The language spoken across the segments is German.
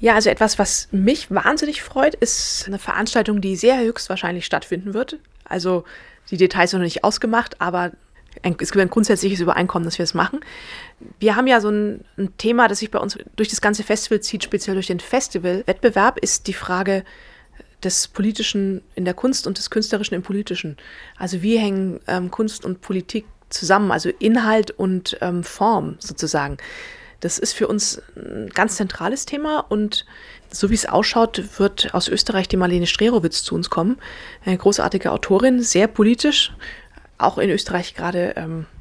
Ja, also etwas, was mich wahnsinnig freut, ist eine Veranstaltung, die sehr höchstwahrscheinlich stattfinden wird. Also die Details sind noch nicht ausgemacht, aber es gibt ein grundsätzliches Übereinkommen, dass wir es machen. Wir haben ja so ein Thema, das sich bei uns durch das ganze Festival zieht, speziell durch den Festivalwettbewerb, ist die Frage des Politischen in der Kunst und des Künstlerischen im Politischen. Also wie hängen Kunst und Politik zusammen, also Inhalt und Form sozusagen. Das ist für uns ein ganz zentrales Thema und so wie es ausschaut, wird aus Österreich die Marlene Strerowitz zu uns kommen. Eine großartige Autorin, sehr politisch, auch in Österreich gerade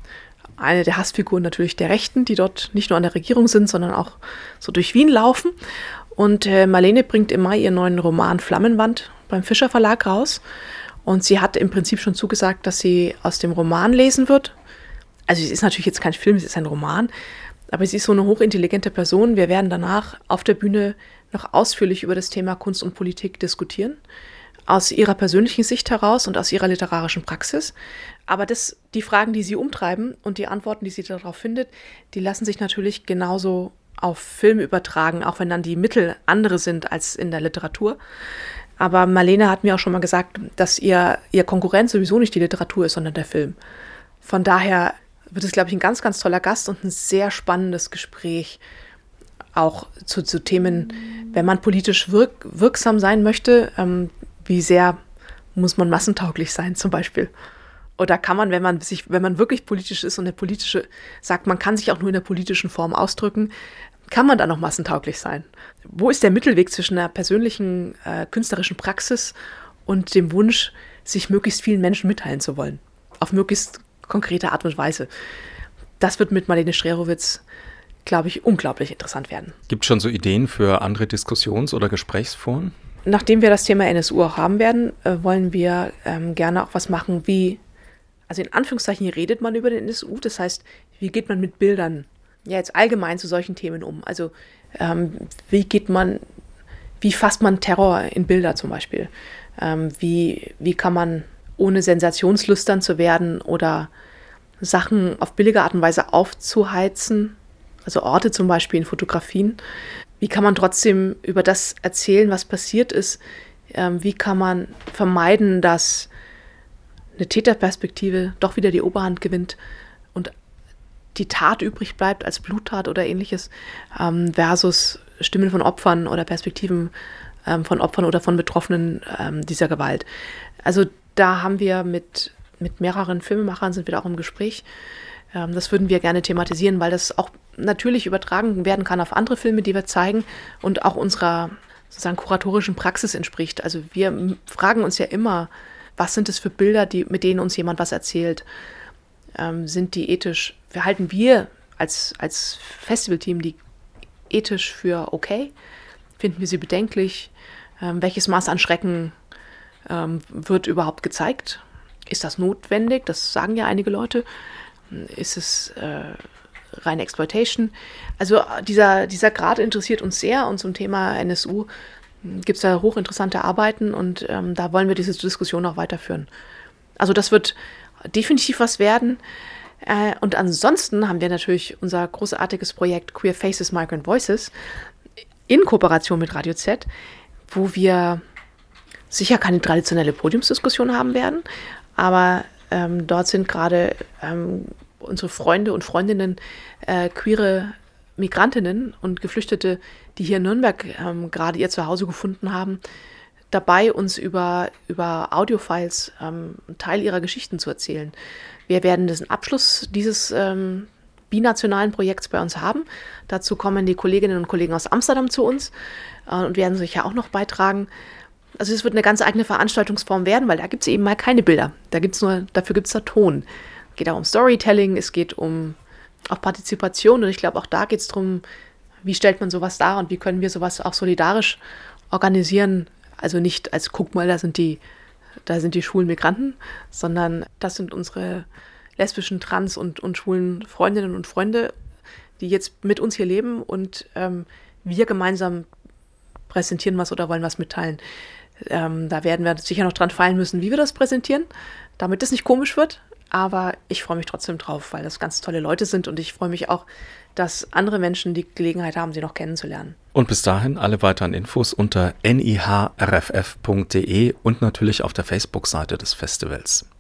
eine der Hassfiguren natürlich der Rechten, die dort nicht nur an der Regierung sind, sondern auch so durch Wien laufen. Und Marlene bringt im Mai ihren neuen Roman Flammenwand beim Fischer Verlag raus. Und sie hat im Prinzip schon zugesagt, dass sie aus dem Roman lesen wird. Also es ist natürlich jetzt kein Film, es ist ein Roman. Aber sie ist so eine hochintelligente Person. Wir werden danach auf der Bühne noch ausführlich über das Thema Kunst und Politik diskutieren. Aus ihrer persönlichen Sicht heraus und aus ihrer literarischen Praxis. Aber die Fragen, die sie umtreiben und die Antworten, die sie darauf findet, die lassen sich natürlich genauso auf Film übertragen, auch wenn dann die Mittel andere sind als in der Literatur. Aber Marlene hat mir auch schon mal gesagt, dass ihr Konkurrent sowieso nicht die Literatur ist, sondern der Film. Von daher wird es, glaube ich, ein ganz, ganz toller Gast und ein sehr spannendes Gespräch auch zu Themen, wenn man politisch wirksam sein möchte, wie sehr muss man massentauglich sein zum Beispiel. Oder kann man, wenn man wirklich politisch ist und sagt, man kann sich auch nur in der politischen Form ausdrücken, kann man dann noch massentauglich sein? Wo ist der Mittelweg zwischen einer persönlichen künstlerischen Praxis und dem Wunsch, sich möglichst vielen Menschen mitteilen zu wollen? Auf möglichst konkrete Art und Weise. Das wird mit Marlene Strerowitz, glaube ich, unglaublich interessant werden. Gibt es schon so Ideen für andere Diskussions- oder Gesprächsforen? Nachdem wir das Thema NSU auch haben werden, wollen wir gerne auch was machen also in Anführungszeichen, hier redet man über den NSU, das heißt, wie geht man mit Bildern jetzt allgemein zu solchen Themen um? Also wie fasst man Terror in Bilder zum Beispiel? Wie kann man, ohne sensationslüstern zu werden oder Sachen auf billige Art und Weise aufzuheizen, also Orte zum Beispiel in Fotografien, wie kann man trotzdem über das erzählen, was passiert ist? Wie kann man vermeiden, dass eine Täterperspektive doch wieder die Oberhand gewinnt und die Tat übrig bleibt als Bluttat oder ähnliches, versus Stimmen von Opfern oder Perspektiven von Opfern oder von Betroffenen dieser Gewalt. Also da haben wir mit mehreren Filmemachern sind wir da auch im Gespräch. Das würden wir gerne thematisieren, weil das auch natürlich übertragen werden kann auf andere Filme, die wir zeigen und auch unserer sozusagen kuratorischen Praxis entspricht. Also wir fragen uns ja immer, was sind es für Bilder, mit denen uns jemand was erzählt? Sind die ethisch? Halten wir als Festivalteam die ethisch für okay? Finden wir sie bedenklich? Welches Maß an Schrecken wird überhaupt gezeigt? Ist das notwendig? Das sagen ja einige Leute. Ist es reine Exploitation? Also dieser Grad interessiert uns sehr und zum Thema NSU gibt es da hochinteressante Arbeiten und da wollen wir diese Diskussion auch weiterführen. Also das wird definitiv was werden. Und ansonsten haben wir natürlich unser großartiges Projekt Queer Faces, Migrant Voices in Kooperation mit Radio Z, wo wir sicher keine traditionelle Podiumsdiskussion haben werden, aber dort sind gerade unsere Freunde und Freundinnen, queere Migrantinnen und Geflüchtete, die hier in Nürnberg gerade ihr Zuhause gefunden haben, dabei, uns über Audiofiles einen Teil ihrer Geschichten zu erzählen. Wir werden den Abschluss dieses binationalen Projekts bei uns haben. Dazu kommen die Kolleginnen und Kollegen aus Amsterdam zu uns und werden sich ja auch noch beitragen. Also es wird eine ganz eigene Veranstaltungsform werden, weil da gibt es eben mal keine Bilder. Dafür gibt es da Ton. Es geht auch um Storytelling, es geht um auch Partizipation und ich glaube, auch da geht es darum, wie stellt man sowas dar und wie können wir sowas auch solidarisch organisieren. Also nicht als, guck mal, da sind die schwulen Migranten, sondern das sind unsere lesbischen, trans und schwulen Freundinnen und Freunde, die jetzt mit uns hier leben und wir gemeinsam präsentieren was oder wollen was mitteilen. Da werden wir sicher noch dran feilen müssen, wie wir das präsentieren, damit es nicht komisch wird. Aber ich freue mich trotzdem drauf, weil das ganz tolle Leute sind und ich freue mich auch, dass andere Menschen die Gelegenheit haben, sie noch kennenzulernen. Und bis dahin alle weiteren Infos unter nihrff.de und natürlich auf der Facebook-Seite des Festivals.